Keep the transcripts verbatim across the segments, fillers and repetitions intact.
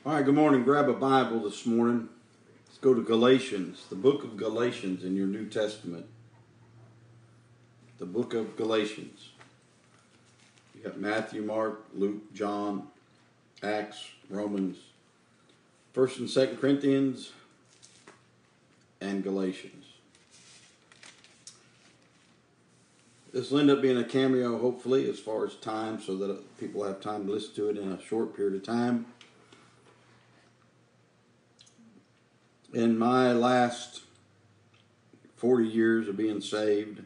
All right, good morning. Grab a Bible this morning. Let's go to Galatians, the book of Galatians in your New Testament. The book of Galatians. You got Matthew, Mark, Luke, John, Acts, Romans, First and Second Corinthians, and Galatians. This will end up being a cameo, hopefully, as far as time, so that people have time to listen to it in a short period of time. In my last forty years of being saved,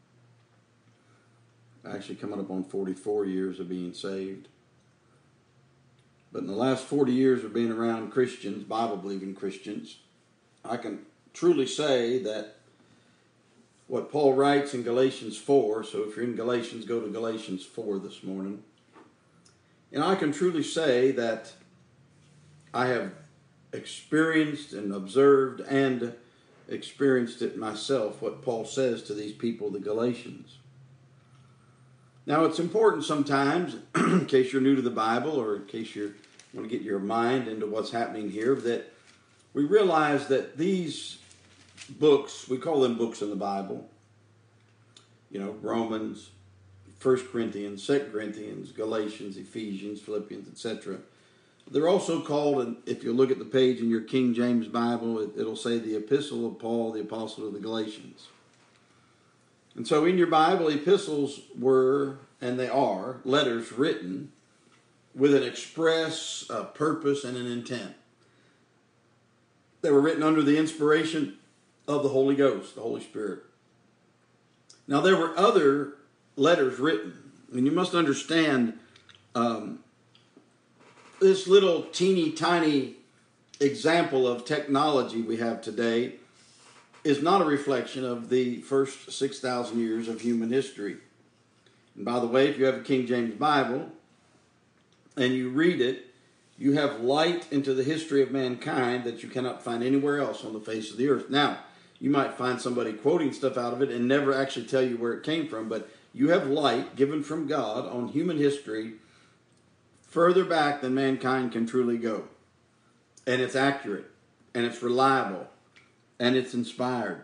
actually coming up on forty-four years of being saved, but in the last forty years of being around Christians, Bible-believing Christians, I can truly say that what Paul writes in Galatians four, so if you're in Galatians, go to Galatians four this morning, and I can truly say that I have experienced and observed and experienced it myself, what Paul says to these people, the Galatians. Now, it's important sometimes, in case you're new to the Bible or in case you want to get your mind into what's happening here, that we realize that these books, we call them books in the Bible, you know, Romans, First Corinthians, Second Corinthians, Galatians, Ephesians, Philippians, et cetera. They're also called, and if you look at the page in your King James Bible, it, it'll say the Epistle of Paul, the Apostle of the Galatians. And so in your Bible, epistles were, and they are, letters written with an express uh, purpose and an intent. They were written under the inspiration of the Holy Ghost, the Holy Spirit. Now, there were other letters written, and you must understand um, this little teeny tiny example of technology we have today is not a reflection of the first six thousand years of human history. And by the way, if you have a King James Bible and you read it, you have light into the history of mankind that you cannot find anywhere else on the face of the earth. Now, you might find somebody quoting stuff out of it and never actually tell you where it came from, but you have light given from God on human history further back than mankind can truly go. And it's accurate, and it's reliable, and it's inspired.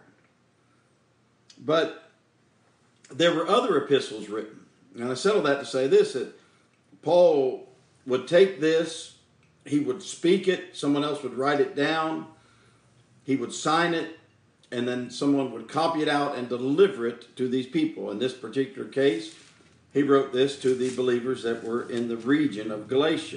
But there were other epistles written. And I settle that to say this, that Paul would take this, he would speak it, someone else would write it down, he would sign it, and then someone would copy it out and deliver it to these people. In this particular case, he wrote this to the believers that were in the region of Galatia.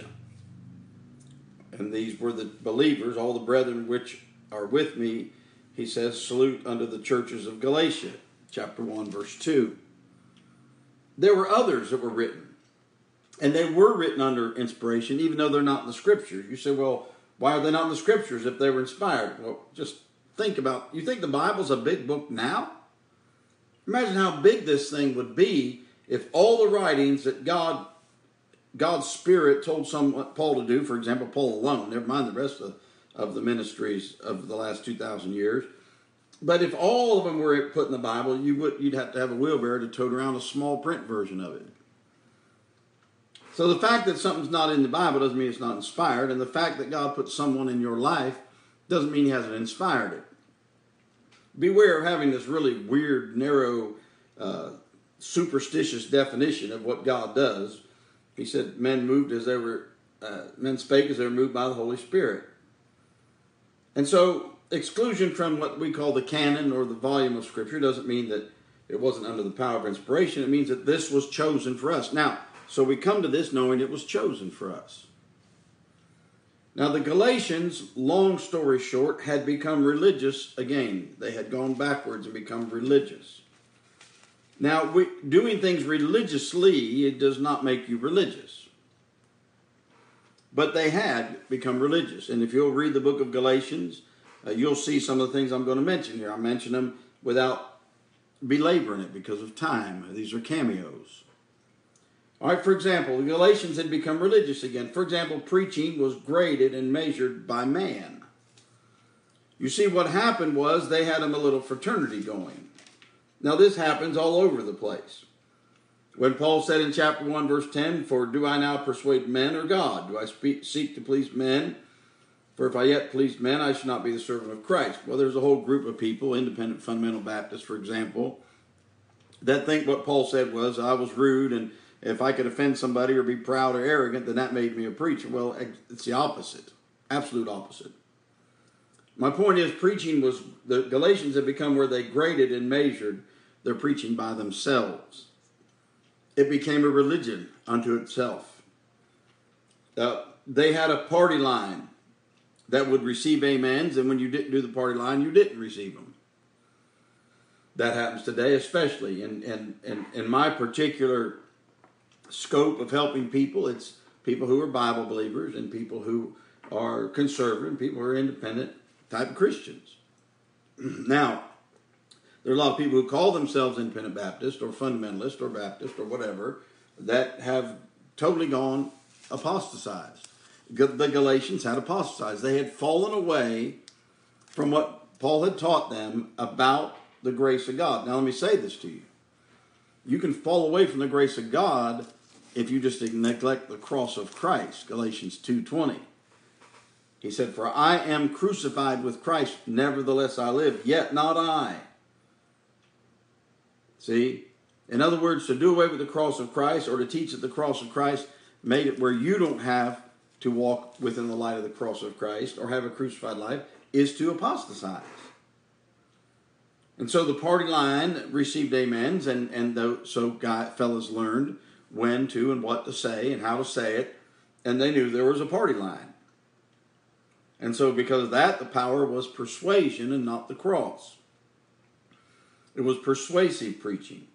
And these were the believers, all the brethren which are with me, he says, salute unto the churches of Galatia, chapter one, verse two. There were others that were written, and they were written under inspiration, even though they're not in the Scriptures. You say, well, why are they not in the Scriptures if they were inspired? Well, just think about, you think the Bible's a big book now? Imagine how big this thing would be if all the writings that God, God's Spirit told some Paul to do, for example, Paul alone, never mind the rest of, of the ministries of the last two thousand years, but if all of them were put in the Bible, you would, you'd have to have a wheelbarrow to tote around a small print version of it. So the fact that something's not in the Bible doesn't mean it's not inspired, and the fact that God put someone in your life doesn't mean he hasn't inspired it. Beware of having this really weird, narrow, uh, superstitious definition of what God does. He said men moved as they were, uh, men spake as they were moved by the Holy Spirit. And so exclusion from what we call the canon or the volume of Scripture doesn't mean that it wasn't under the power of inspiration. It means that this was chosen for us. Now, so we come to this knowing it was chosen for us. Now, the Galatians, long story short, had become religious again. They had gone backwards and become religious. Now, we, doing things religiously, it does not make you religious. But they had become religious. And if you'll read the book of Galatians, uh, you'll see some of the things I'm going to mention here. I mention them without belaboring it because of time. These are cameos. All right, for example, the Galatians had become religious again. For example, preaching was graded and measured by man. You see, what happened was they had them a little fraternity going. Now, this happens all over the place. When Paul said in chapter one, verse ten, "For do I now persuade men or God? Do I speak, seek to please men? For if I yet pleased men, I should not be the servant of Christ." Well, there's a whole group of people, independent fundamental Baptists, for example, that think what Paul said was, I was rude, and if I could offend somebody or be proud or arrogant, then that made me a preacher. Well, it's the opposite. Absolute opposite. My point is, preaching was, the Galatians had become where they graded and measured their preaching by themselves. It became a religion unto itself. Uh, they had a party line that would receive amens, and when you didn't do the party line, you didn't receive them. That happens today, especially in, in, in, in my particular scope of helping people. It's people who are Bible believers and people who are conservative and people who are independent type of Christians. Now, there are a lot of people who call themselves independent Baptist or fundamentalist or Baptist or whatever that have totally gone apostatized. The Galatians had apostatized. They had fallen away from what Paul had taught them about the grace of God. Now let me say this to you. You can fall away from the grace of God if you just neglect the cross of Christ. Galatians two twenty. He said, "For I am crucified with Christ, nevertheless I live, yet not I." See? In other words, to do away with the cross of Christ or to teach that the cross of Christ made it where you don't have to walk within the light of the cross of Christ or have a crucified life is to apostatize. And so the party line received amens, and, and the, so guy, fellas learned when to and what to say and how to say it, and they knew there was a party line. And so because of that, the power was persuasion and not the cross. It was persuasive preaching.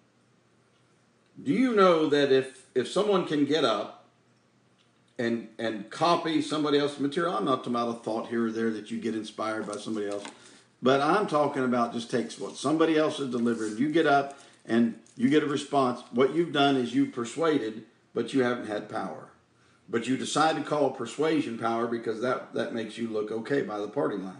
Do you know that if, if someone can get up and and copy somebody else's material, I'm not talking about a thought here or there that you get inspired by somebody else, but I'm talking about just takes what somebody else has delivered. You get up and you get a response. What you've done is you persuaded, but you haven't had power. But you decide to call persuasion power because that, that makes you look okay by the party line.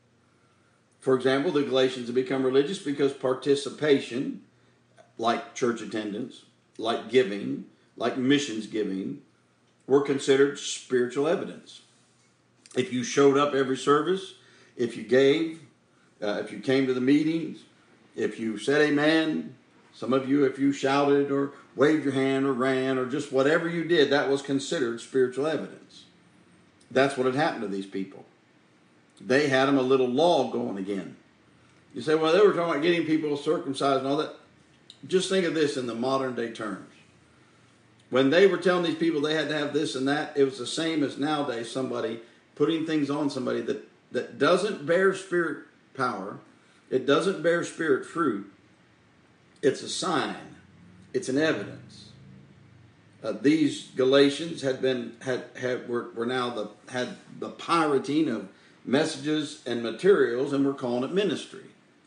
For example, the Galatians have become religious because participation, like church attendance, like giving, like missions giving, were considered spiritual evidence. If you showed up every service, if you gave, uh, if you came to the meetings, if you said amen, some of you, if you shouted or waved your hand or ran or just whatever you did, that was considered spiritual evidence. That's what had happened to these people. They had them a little law going again. You say, well, they were talking about getting people circumcised and all that. Just think of this in the modern day terms. When they were telling these people they had to have this and that, it was the same as nowadays somebody putting things on somebody that, that doesn't bear spirit power. It doesn't bear spirit fruit. It's a sign. It's an evidence. Uh, these Galatians had been had, had were, were now the had the pirating of messages and materials, and we're calling it ministry.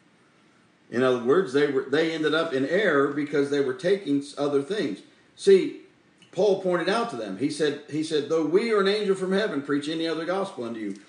In other words, they were they ended up in error because they were taking other things. See, Paul pointed out to them. He said, he said, though we or an angel from heaven preach any other gospel unto you,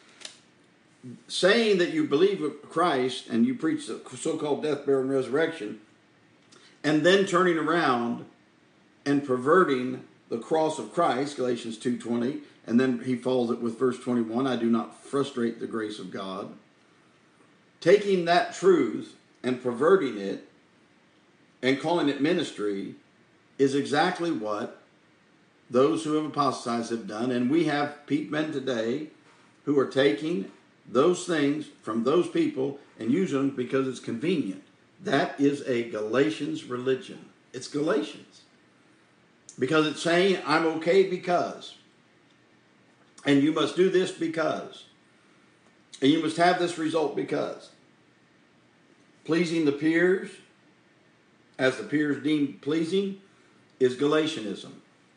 saying that you believe in Christ and you preach the so-called death, burial, and resurrection, and then turning around and perverting the cross of Christ, Galatians two twenty, and then he follows it with verse twenty-one, I do not frustrate the grace of God. Taking that truth and perverting it and calling it ministry is exactly what those who have apostatized have done. And we have men today who are taking those things from those people and using them because it's convenient. That is a Galatians religion. It's Galatians. Because it's saying, I'm okay because. And you must do this because. And you must have this result because. Pleasing the peers, as the peers deem pleasing, is Galatianism.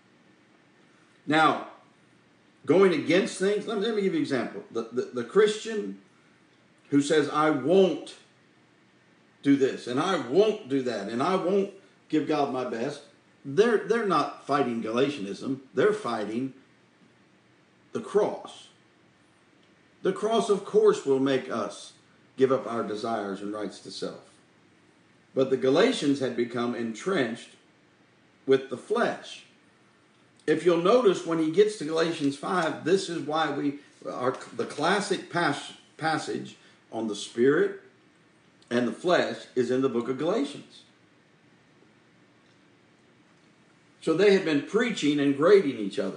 Now, going against things, let me, let me give you an example. The, the, the Christian who says, I won't do this, and I won't do that, and I won't give God my best, they're, they're not fighting Galatianism. They're fighting the cross. The cross, of course, will make us give up our desires and rights to self. But the Galatians had become entrenched with the flesh. If you'll notice, when he gets to Galatians five, this is why we are the classic pas- passage on the Spirit and the flesh is in the book of Galatians. So they had been preaching and grading each other.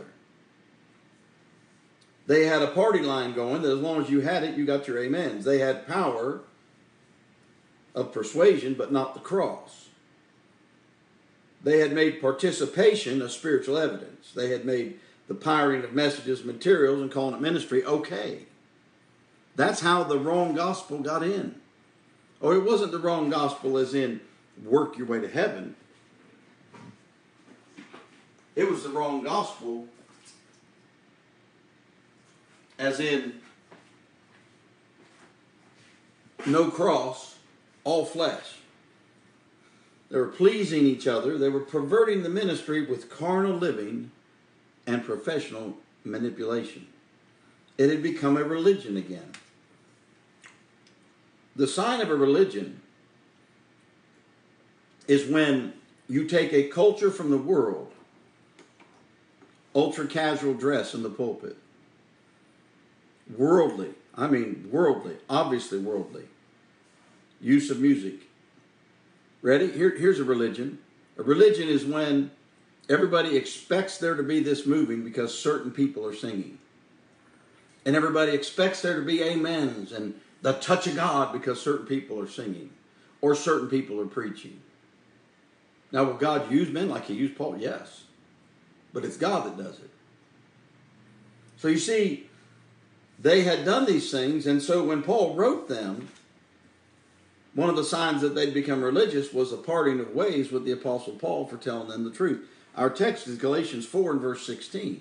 They had a party line going that as long as you had it, you got your amens. They had power of persuasion, but not the cross. They had made participation a spiritual evidence. They had made the pirating of messages, materials, and calling it ministry okay. That's how the wrong gospel got in. Oh, it wasn't the wrong gospel as in work your way to heaven. It was the wrong gospel as in no cross, all flesh. They were pleasing each other. They were perverting the ministry with carnal living and professional manipulation. It had become a religion again. The sign of a religion is when you take a culture from the world, ultra casual dress in the pulpit, worldly, I mean worldly, obviously worldly, use of music. Ready? Here, here's a religion. A religion is when everybody expects there to be this moving because certain people are singing. And everybody expects there to be amens and the touch of God because certain people are singing or certain people are preaching. Now, will God use men like he used Paul? Yes. But it's God that does it. So you see, they had done these things, and so when Paul wrote them, one of the signs that they'd become religious was a parting of ways with the Apostle Paul for telling them the truth. Our text is Galatians four and verse sixteen.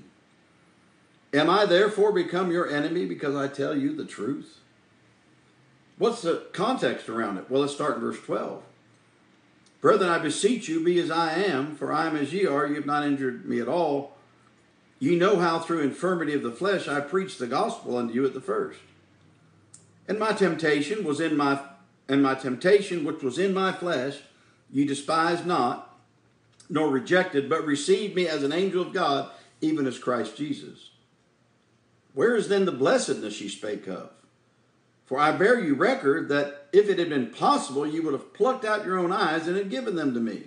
Am I therefore become your enemy because I tell you the truth? What's the context around it? Well, let's start in verse twelve. Brethren, I beseech you, be as I am, for I am as ye are. You have not injured me at all. Ye know how through infirmity of the flesh I preached the gospel unto you at the first. And my temptation was in my and my temptation which was in my flesh, ye despised not, nor rejected, but received me as an angel of God, even as Christ Jesus. Where is then the blessedness ye spake of? For I bear you record that if it had been possible, you would have plucked out your own eyes and had given them to me.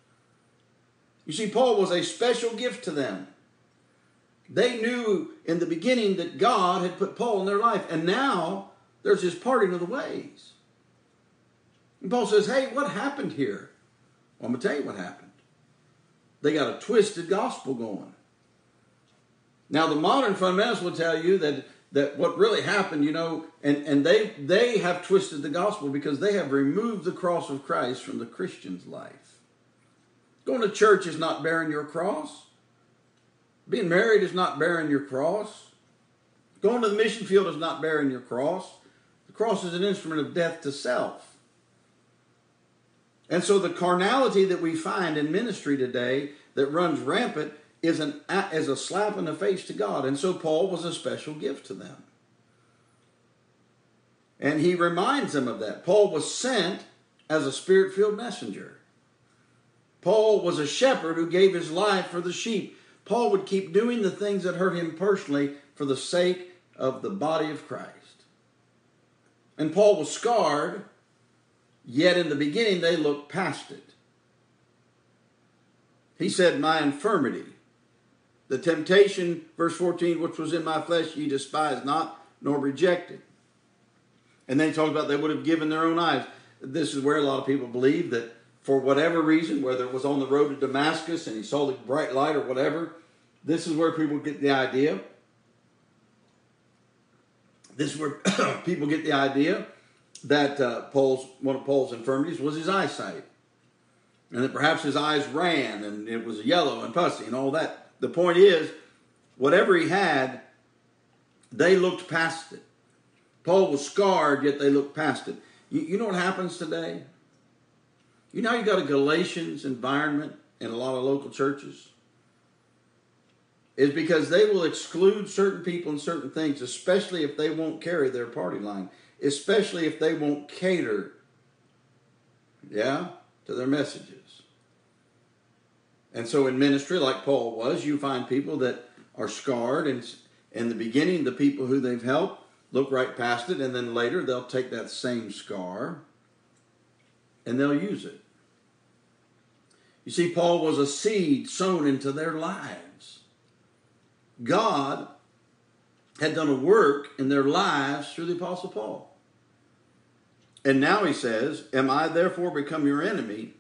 You see, Paul was a special gift to them. They knew in the beginning that God had put Paul in their life, and now there's this parting of the ways. And Paul says, hey, what happened here? Well, I'm going to tell you what happened. They got a twisted gospel going. Now, the modern fundamentalists will tell you that, that what really happened, you know, and, and they, they have twisted the gospel because they have removed the cross of Christ from the Christian's life. Going to church is not bearing your cross. Being married is not bearing your cross. Going to the mission field is not bearing your cross. The cross is an instrument of death to self. And so the carnality that we find in ministry today that runs rampant is, an, is a slap in the face to God. And so Paul was a special gift to them. And he reminds them of that. Paul was sent as a spirit-filled messenger. Paul was a shepherd who gave his life for the sheep. Paul would keep doing the things that hurt him personally for the sake of the body of Christ. And Paul was scarred, yet in the beginning they looked past it. He said, my infirmity, the temptation, verse fourteen, which was in my flesh, ye despised not, nor rejected. And then he talked about they would have given their own eyes. This is where a lot of people believe that for whatever reason, whether it was on the road to Damascus and he saw the bright light or whatever, this is where people get the idea. This is where people get the idea that uh, Paul's one of Paul's infirmities was his eyesight. And that perhaps his eyes ran and it was yellow and pussy and all that. The point is, whatever he had, they looked past it. Paul was scarred, yet they looked past it. You, you know what happens today? You know how you got a Galatians environment in a lot of local churches? Is because they will exclude certain people and certain things, especially if they won't carry their party line. Especially if they won't cater, yeah, to their messages. And so in ministry, like Paul was, you find people that are scarred, and in the beginning, the people who they've helped look right past it, and then later they'll take that same scar and they'll use it. You see, Paul was a seed sown into their lives. God had done a work in their lives through the Apostle Paul. And now he says, am I therefore become your enemy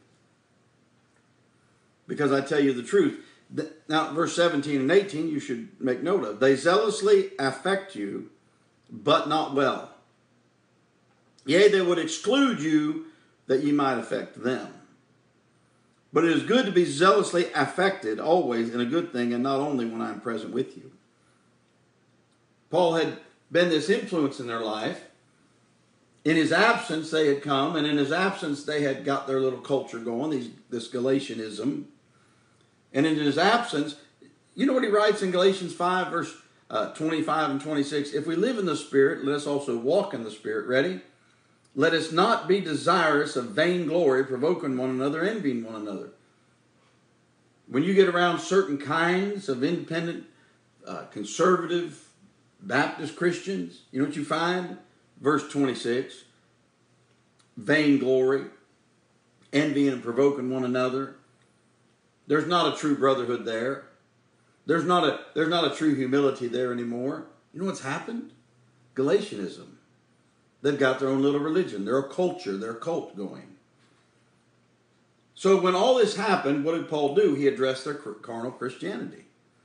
because I tell you the truth? Now, verse seventeen and eighteen, you should make note of. They zealously affect you, but not well. Yea, they would exclude you that ye might affect them. But it is good to be zealously affected always in a good thing, and not only when I am present with you. Paul had been this influence in their life. In his absence, they had come, and in his absence, they had got their little culture going, these, this Galatianism. And in his absence, you know what he writes in Galatians five, verse uh, twenty-five and twenty-six? If we live in the Spirit, let us also walk in the Spirit. Ready? Let us not be desirous of vainglory, provoking one another, envying one another. When you get around certain kinds of independent, uh, conservative Baptist Christians, you know what you find? Verse twenty-six, vainglory, envying and provoking one another. There's not a true brotherhood there. There's not a, there's not a true humility there anymore. You know what's happened? Galatianism. They've got their own little religion. They're a culture. They're a cult going. So when all this happened, what did Paul do? He addressed their carnal Christianity.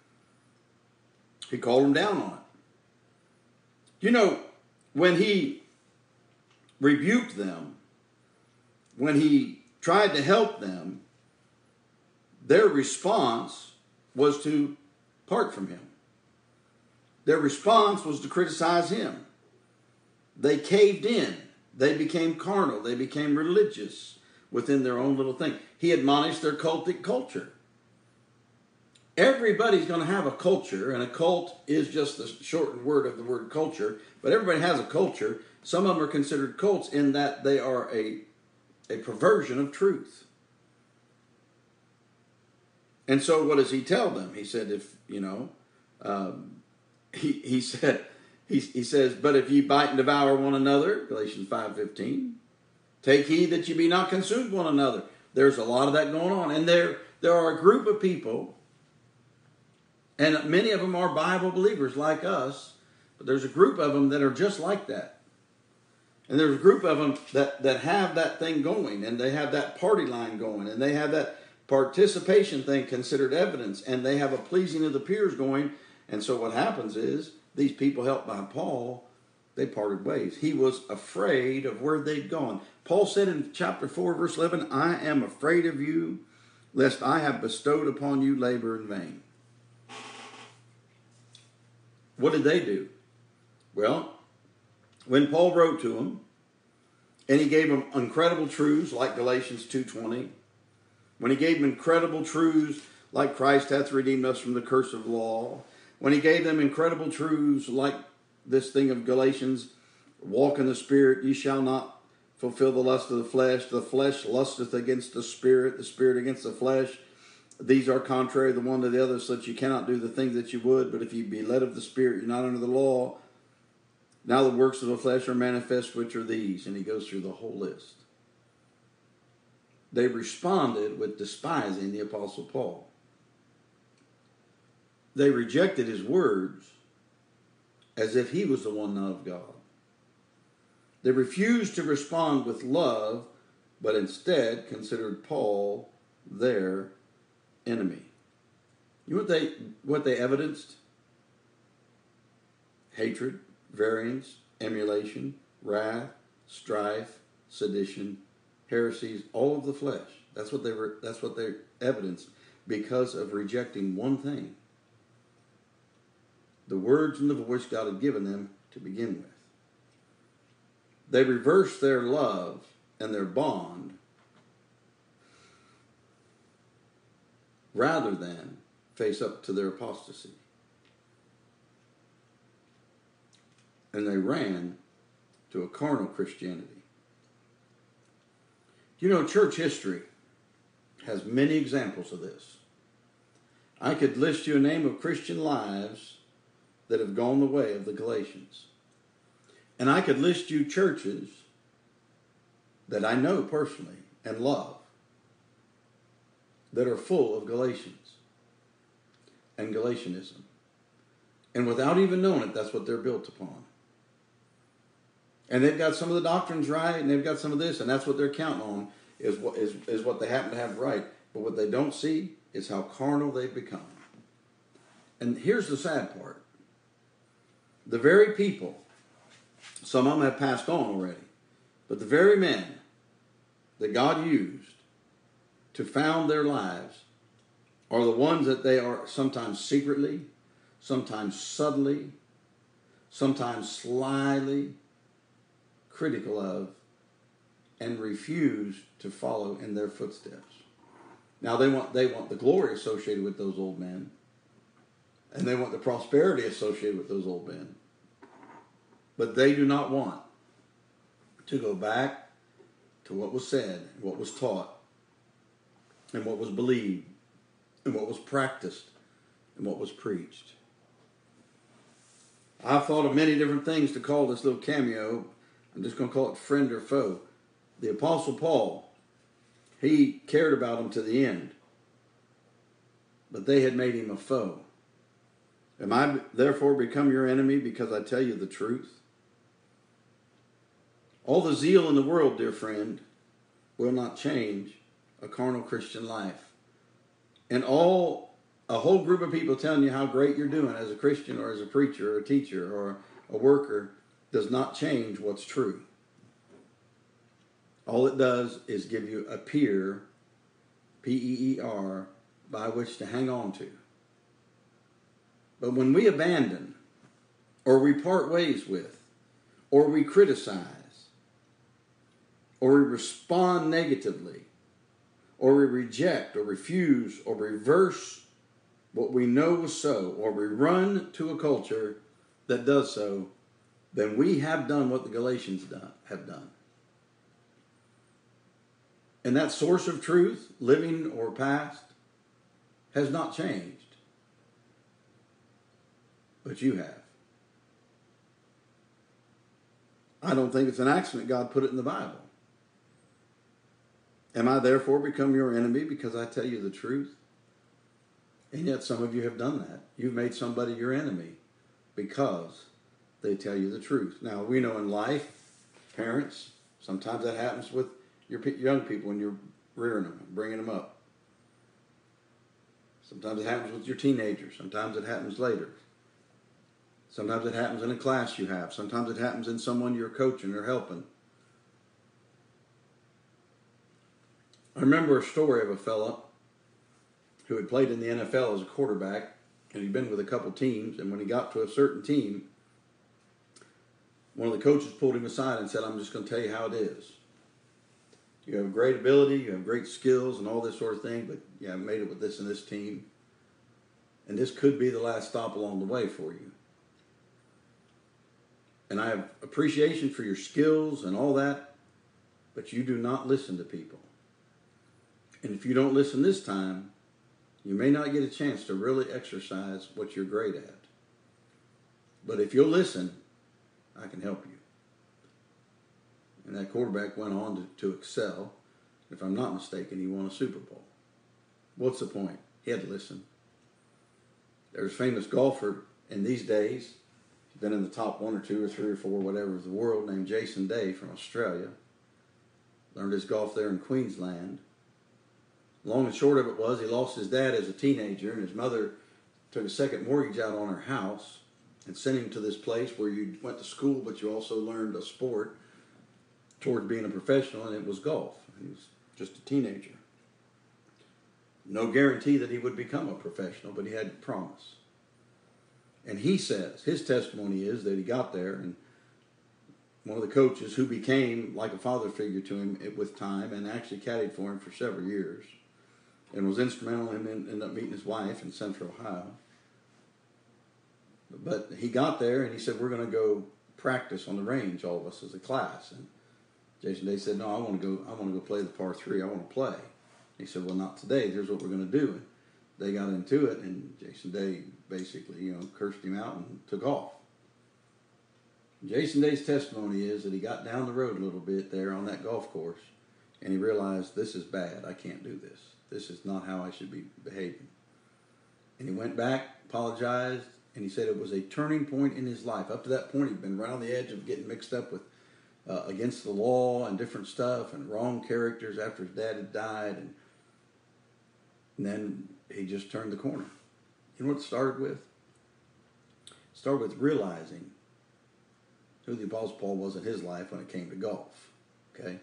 He called them down on it. You know, when he rebuked them, when he tried to help them, their response was to part from him. Their response was to criticize him. They caved in. They became carnal. They became religious within their own little thing. He admonished their cultic culture. Everybody's going to have a culture, and a cult is just the shortened word of the word culture, but everybody has a culture. Some of them are considered cults in that they are a, a perversion of truth. And so what does he tell them? He said, if, you know, um, he, he said, he, he says, but if ye bite and devour one another, Galatians five fifteen, take heed that ye be not consumed one another. There's a lot of that going on. And there, there are a group of people, and many of them are Bible believers like us, but there's a group of them that are just like that. And there's a group of them that, that have that thing going, and they have that party line going, and they have that participation thing considered evidence, and they have a pleasing of the peers going. And so what happens is, these people helped by Paul, they parted ways. He was afraid of where they'd gone. Paul said in chapter four, verse eleven, I am afraid of you, lest I have bestowed upon you labor in vain. What did they do? Well, when Paul wrote to them, and he gave them incredible truths like Galatians two twenty, when he gave them incredible truths like Christ hath redeemed us from the curse of law, when he gave them incredible truths like this thing of Galatians, walk in the Spirit, ye shall not fulfill the lust of the flesh. The flesh lusteth against the Spirit, the Spirit against the flesh. These are contrary the one to the other, so that you cannot do the things that you would. But if you be led of the Spirit, you're not under the law. Now the works of the flesh are manifest, which are these. And he goes through the whole list. They responded with despising the Apostle Paul. They rejected his words as if he was the one not of God. They refused to respond with love, but instead considered Paul their enemy. You know what they, what they evidenced? Hatred, variance, emulation, wrath, strife, sedition, heresies, all of the flesh. That's what they were, that's what they evidenced because of rejecting one thing. The words and the voice God had given them to begin with. They reversed their love and their bond rather than face up to their apostasy. And they ran to a carnal Christianity. You know, church history has many examples of this. I could list you a name of Christian lives that have gone the way of the Galatians. And I could list you churches that I know personally and love that are full of Galatians and Galatianism. And without even knowing it, that's what they're built upon. And they've got some of the doctrines right, and they've got some of this, and that's what they're counting on, is what, is, is what they happen to have right. But what they don't see is how carnal they've become. And here's the sad part. The very people, some of them have passed on already, but the very men that God used to found their lives are the ones that they are sometimes secretly, sometimes subtly, sometimes slyly critical of and refuse to follow in their footsteps. Now they want they want the glory associated with those old men, and they want the prosperity associated with those old men. But they do not want to go back to what was said, what was taught, and what was believed, and what was practiced, and what was preached. I've thought of many different things to call this little cameo. I'm just going to call it friend or foe. The Apostle Paul, he cared about them to the end, but they had made him a foe. Am I therefore become your enemy because I tell you the truth? All the zeal in the world, dear friend, will not change a carnal Christian life. And all a whole group of people telling you how great you're doing as a Christian or as a preacher or a teacher or a worker does not change what's true. All it does is give you a peer, P E E R, by which to hang on to. But when we abandon, or we part ways with, or we criticize, or we respond negatively, or we reject, or refuse, or reverse what we know was so, or we run to a culture that does so, then we have done what the Galatians done, have done. And that source of truth, living or past, has not changed. But you have. I don't think it's an accident God put it in the Bible. Am I therefore become your enemy because I tell you the truth? And yet some of you have done that. You've made somebody your enemy because they tell you the truth. Now, we know in life, parents, sometimes that happens with your young people when you're rearing them, bringing them up. Sometimes it happens with your teenagers. Sometimes it happens later. Sometimes it happens in a class you have. Sometimes it happens in someone you're coaching or helping. I remember a story of a fella who had played in the N F L as a quarterback, and he'd been with a couple teams, and when he got to a certain team, one of the coaches pulled him aside and said, I'm just going to tell you how it is. You have great ability, you have great skills and all this sort of thing, but you haven't made it with this and this team. And this could be the last stop along the way for you. And I have appreciation for your skills and all that, but you do not listen to people. And if you don't listen this time, you may not get a chance to really exercise what you're great at. But if you'll listen, I can help you. And that quarterback went on to, to excel. If I'm not mistaken, he won a Super Bowl. What's the point? He had to listen. There's a famous golfer in these days. He's been in the top one or two or three or four, whatever, of the world, named Jason Day from Australia. Learned his golf there in Queensland. Long and short of it was, he lost his dad as a teenager, and his mother took a second mortgage out on her house and sent him to this place where you went to school, but you also learned a sport toward being a professional, and it was golf. He was just a teenager. No guarantee that he would become a professional, but he had promise. And he says, his testimony is that he got there, and one of the coaches who became like a father figure to him with time and actually caddied for him for several years and was instrumental in him ending up meeting his wife in Central Ohio. But he got there and he said, we're going to go practice on the range, all of us as a class. And Jason Day said, no, I want to go I want to go play the par three. I want to play. He said, well, not today. Here's what we're going to do. they got into it, and Jason Day basically, you know, cursed him out and took off. Jason Day's testimony is that he got down the road a little bit there on that golf course, and he realized, this is bad. I can't do this. This is not how I should be behaving. And he went back, apologized, and he said it was a turning point in his life. Up to that point, he'd been right on the edge of getting mixed up with uh, against the law and different stuff and wrong characters after his dad had died. And, and then he just turned the corner. You know what it started with? It started with realizing who the Apostle Paul was in his life when it came to golf. Okay?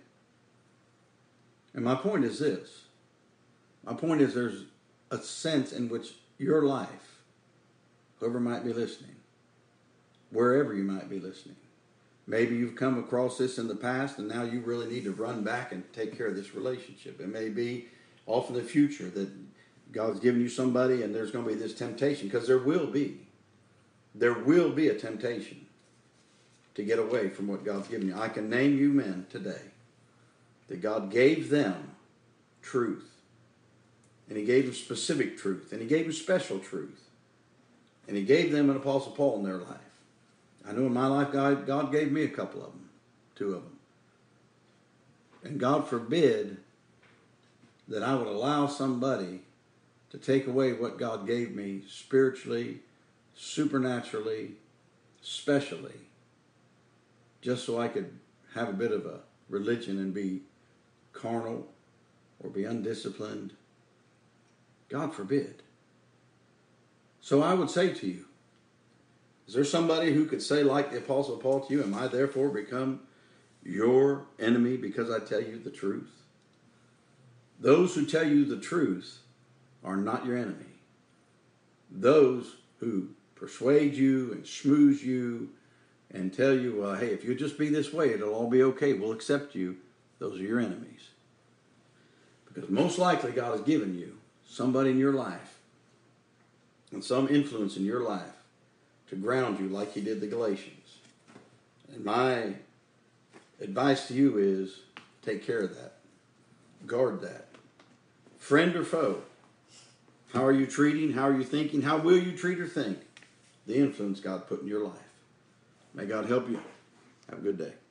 And my point is this. My point is there's a sense in which your life, whoever might be listening, wherever you might be listening, maybe you've come across this in the past and now you really need to run back and take care of this relationship. It may be off in the future that God's given you somebody and there's going to be this temptation, because there will be. There will be a temptation to get away from what God's given you. I can name you men today that God gave them truth. And he gave them specific truth. And he gave them special truth. And he gave them an Apostle Paul in their life. I know in my life, God, God gave me a couple of them. Two of them. And God forbid that I would allow somebody to take away what God gave me spiritually, supernaturally, specially, just so I could have a bit of a religion and be carnal or be undisciplined. God forbid. So I would say to you, is there somebody who could say like the Apostle Paul to you, am I therefore become your enemy because I tell you the truth? Those who tell you the truth are not your enemy. Those who persuade you and schmooze you and tell you, well, hey, if you just be this way, it'll all be okay. We'll accept you. Those are your enemies. Because most likely God has given you somebody in your life and some influence in your life to ground you like he did the Galatians. And my advice to you is take care of that. Guard that. Friend or foe, how are you treating? How are you thinking? How will you treat or think the influence God put in your life? May God help you. Have a good day.